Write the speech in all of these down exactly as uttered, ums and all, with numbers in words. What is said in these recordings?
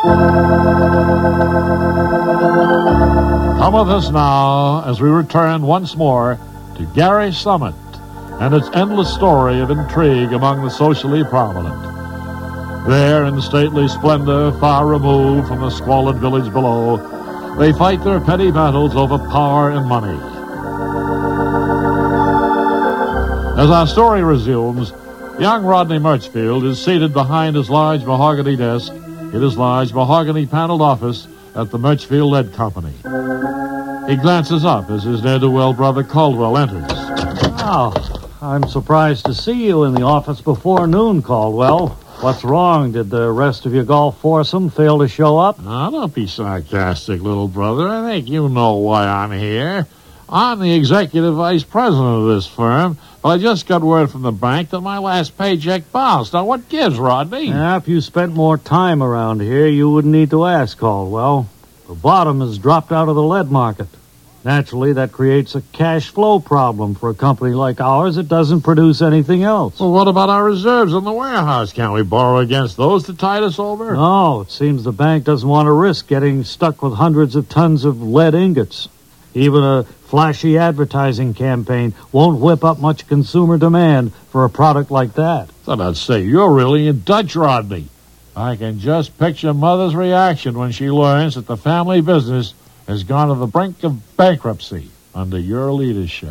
Come with us now as we return once more to Gary Summit and its endless story of intrigue among the socially prominent. There, in stately splendor, far removed from the squalid village below, they fight their petty battles over power and money. As our story resumes, young Rodney Murchfield is seated behind his large mahogany desk in his large mahogany-paneled office at the Murchfield Lead Company. He glances up as his ne'er-do-well brother Caldwell enters. Oh, I'm surprised to see you in the office before noon, Caldwell. What's wrong? Did the rest of your golf foursome fail to show up? Now, don't be sarcastic, little brother. I think you know why I'm here. I'm the executive vice president of this firm, but I just got word from the bank that my last paycheck bounced. Now, what gives, Rodney? Yeah, if you spent more time around here, you wouldn't need to ask, Caldwell. The bottom has dropped out of the lead market. Naturally, that creates a cash flow problem for a company like ours that doesn't produce anything else. Well, what about our reserves in the warehouse? Can't we borrow against those to tide us over? No, it seems the bank doesn't want to risk getting stuck with hundreds of tons of lead ingots. Even a flashy advertising campaign won't whip up much consumer demand for a product like that. Thought I'd say you're really in Dutch, Rodney. I can just picture Mother's reaction when she learns that the family business has gone to the brink of bankruptcy under your leadership.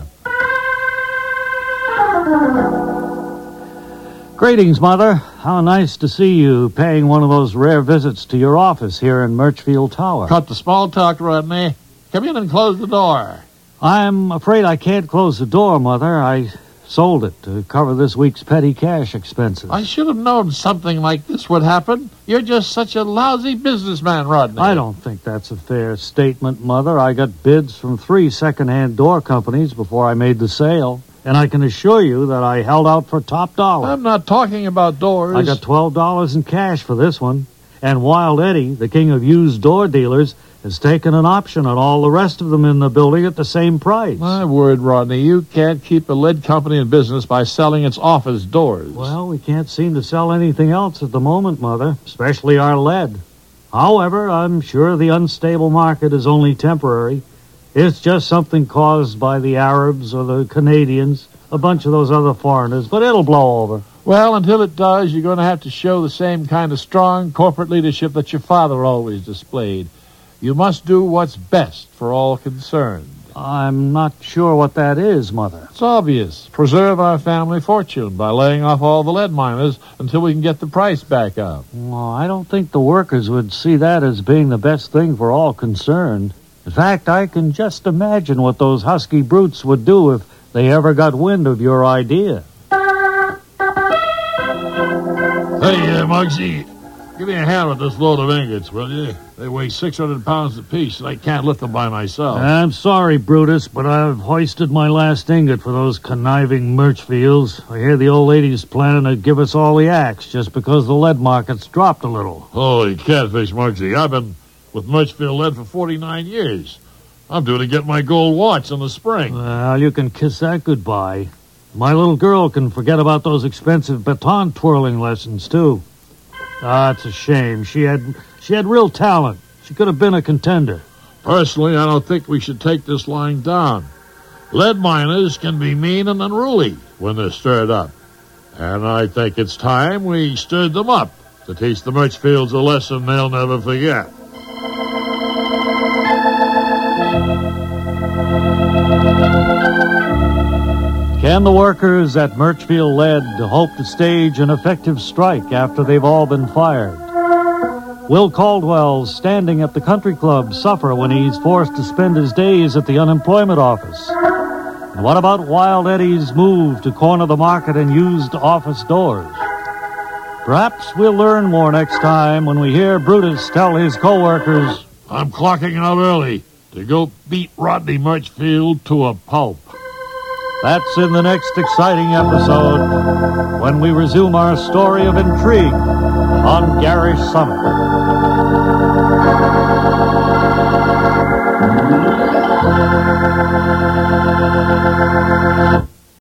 Greetings, Mother. How nice to see you paying one of those rare visits to your office here in Murchfield Tower. Cut the small talk, Rodney. Come in and close the door. I'm afraid I can't close the door, Mother. I sold it to cover this week's petty cash expenses. I should have known something like this would happen. You're just such a lousy businessman, Rodney. I don't think that's a fair statement, Mother. I got bids from three second-hand door companies before I made the sale, and I can assure you that I held out for top dollar. I'm not talking about doors. I got twelve dollars in cash for this one, and Wild Eddie, the king of used door dealers, has taken an option on all the rest of them in the building at the same price. My word, Rodney, you can't keep a lead company in business by selling its office doors. Well, we can't seem to sell anything else at the moment, Mother, especially our lead. However, I'm sure the unstable market is only temporary. It's just something caused by the Arabs or the Canadians, a bunch of those other foreigners, but it'll blow over. Well, until it does, you're going to have to show the same kind of strong corporate leadership that your father always displayed. You must do what's best for all concerned. I'm not sure what that is, Mother. It's obvious. Preserve our family fortune by laying off all the lead miners until we can get the price back up. Well, I don't think the workers would see that as being the best thing for all concerned. In fact, I can just imagine what those husky brutes would do if they ever got wind of your idea. Hey, uh, Muggsy, give me a hand with this load of ingots, will you? They weigh six hundred pounds apiece, and I can't lift them by myself. I'm sorry, Brutus, but I've hoisted my last ingot for those conniving Murchfields. I hear the old lady's planning to give us all the axe just because the lead market's dropped a little. Holy catfish, Muggsy. I've been with Murchfield Lead for forty-nine years. I'm due to get my gold watch in the spring. Well, you can kiss that goodbye. My little girl can forget about those expensive baton twirling lessons, too. Ah, it's a shame. She had she had real talent. She could have been a contender. Personally, I don't think we should take this lying down. Lead miners can be mean and unruly when they're stirred up. And I think it's time we stirred them up to teach the Murchfields a lesson they'll never forget. Can the workers at Murchfield Lead hope to stage an effective strike after they've all been fired? Will Caldwell, standing at the country club, suffer when he's forced to spend his days at the unemployment office? And what about Wild Eddie's move to corner the market and used office doors? Perhaps we'll learn more next time when we hear Brutus tell his co-workers, I'm clocking out early to go beat Rodney Murchfield to a pulp. That's in the next exciting episode when we resume our story of intrigue on Gary Summit.